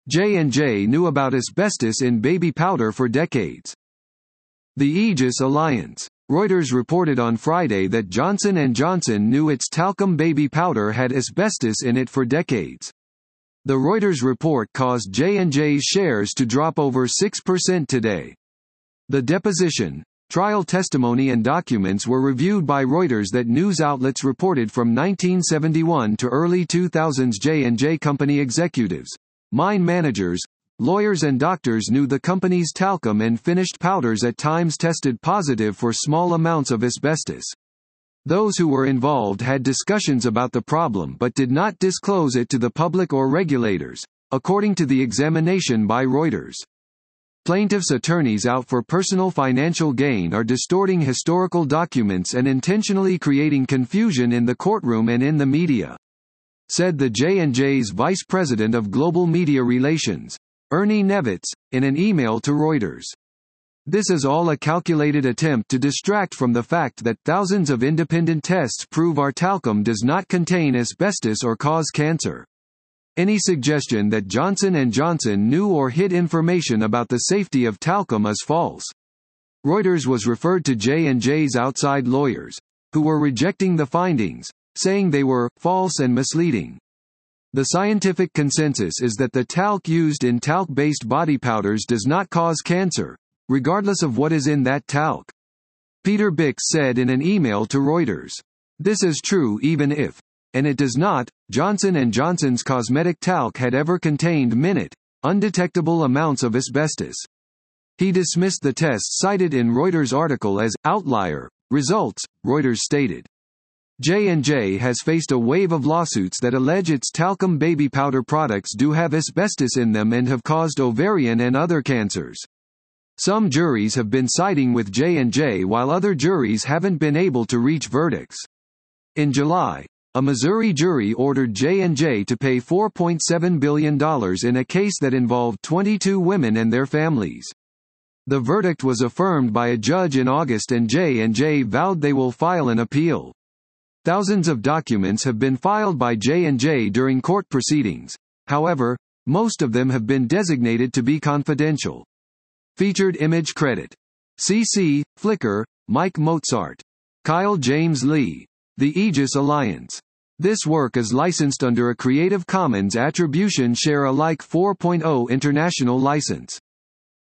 J&J knew about asbestos in baby powder for decades. The Aegis Alliance. Reuters reported on Friday that Johnson & Johnson knew its talcum baby powder had asbestos in it for decades. The Reuters report caused J&J's shares to drop over 6% today. The deposition, trial testimony and documents were reviewed by Reuters that news outlets reported from 1971 to early 2000s. J&J company executives, mine managers, lawyers and doctors knew the company's talcum and finished powders at times tested positive for small amounts of asbestos. Those who were involved had discussions about the problem but did not disclose it to the public or regulators, according to the examination by Reuters. Plaintiffs' attorneys out for personal financial gain are distorting historical documents and intentionally creating confusion in the courtroom and in the media, said the J&J's Vice President of Global Media Relations, Ernie Nevitz, in an email to Reuters. This is all a calculated attempt to distract from the fact that thousands of independent tests prove our talcum does not contain asbestos or cause cancer. Any suggestion that Johnson & Johnson knew or hid information about the safety of talcum is false. Reuters was referred to J&J's outside lawyers, who were rejecting the findings, saying they were false and misleading. The scientific consensus is that the talc used in talc-based body powders does not cause cancer, regardless of what is in that talc. Peter Bix said in an email to Reuters. This is true even if, and it does not, Johnson & Johnson's cosmetic talc had ever contained minute, undetectable amounts of asbestos. He dismissed the tests cited in Reuters' article as outlier results, Reuters stated. J&J has faced a wave of lawsuits that allege its talcum baby powder products do have asbestos in them and have caused ovarian and other cancers. Some juries have been siding with J&J while other juries haven't been able to reach verdicts. In July, a Missouri jury ordered J&J to pay $4.7 billion in a case that involved 22 women and their families. The verdict was affirmed by a judge in August and J&J vowed they will file an appeal. Thousands of documents have been filed by J&J during court proceedings, however, most of them have been designated to be confidential. Featured image credit. CC, Flickr, Mike Mozart. Kyle James Lee. The Aegis Alliance. This work is licensed under a Creative Commons Attribution Share Alike 4.0 international license.